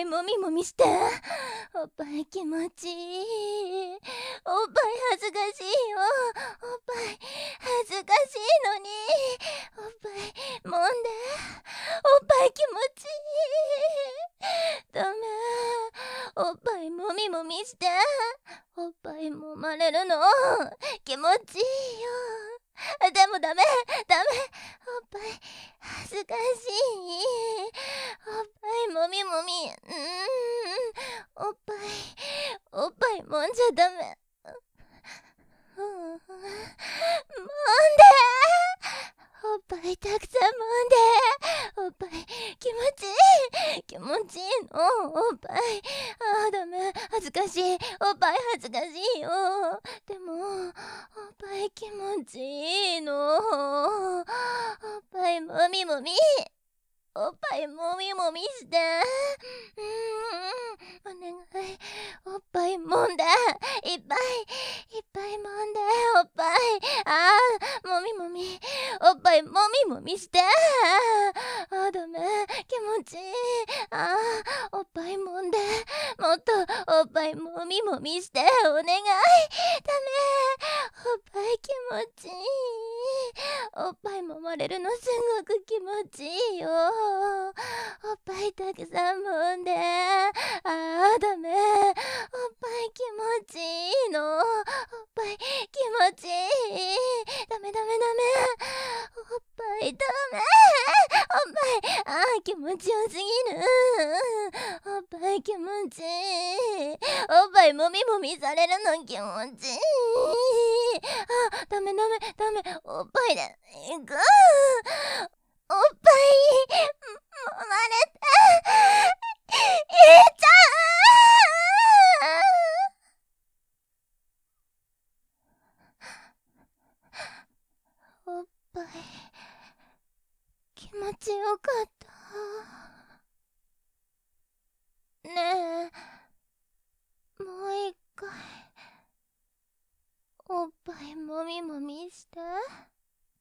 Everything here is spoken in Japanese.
もみもみして。おっぱい気持ちいい。おっぱい恥ずかしいよ。おっぱい恥ずかしいのに。おっぱい揉んで。おっぱい気持ちいい。ダメ。おっぱいもみもみして。おっぱい揉まれるの気持ちいいよ。でもダメ。おっぱい恥ずかしい。おっぱいもみもみ。おっぱい揉んじゃダメ。揉んで。おっぱいたくさん揉んで。おっぱい気持ちいい。気持ちいいの。おっぱい。ダメ。恥ずかしい。おっぱい恥ずかしいよ。でもおっぱい気持ちいいの。おっぱいもみもみ。おっぱいもみもみして。お願い。おっぱい揉んで。いっぱい揉んで。おっぱい。もみもみ。おっぱいもみもみして。ダメ。気持ちいい。おっぱい揉んで。もっとおっぱいもみもみして。お願い。ダメ。おっぱい気持ちいい。おっぱい揉まれるのすごく気持ちいいよ。おっぱいたくさん揉んで。ダメ。おっぱい気持ちいいの。おっぱい気持ちいい。ダメ。おっぱいダメ。おっぱい気持ちよすぎる。おっぱい気持ちいい。おっぱいもみもみされるの気持ちいい。ダメ。おっぱいでいく。おっぱい揉まれていっちゃう。おっぱい気持ちよかった。ねえ、もう一回おっぱいもみもみ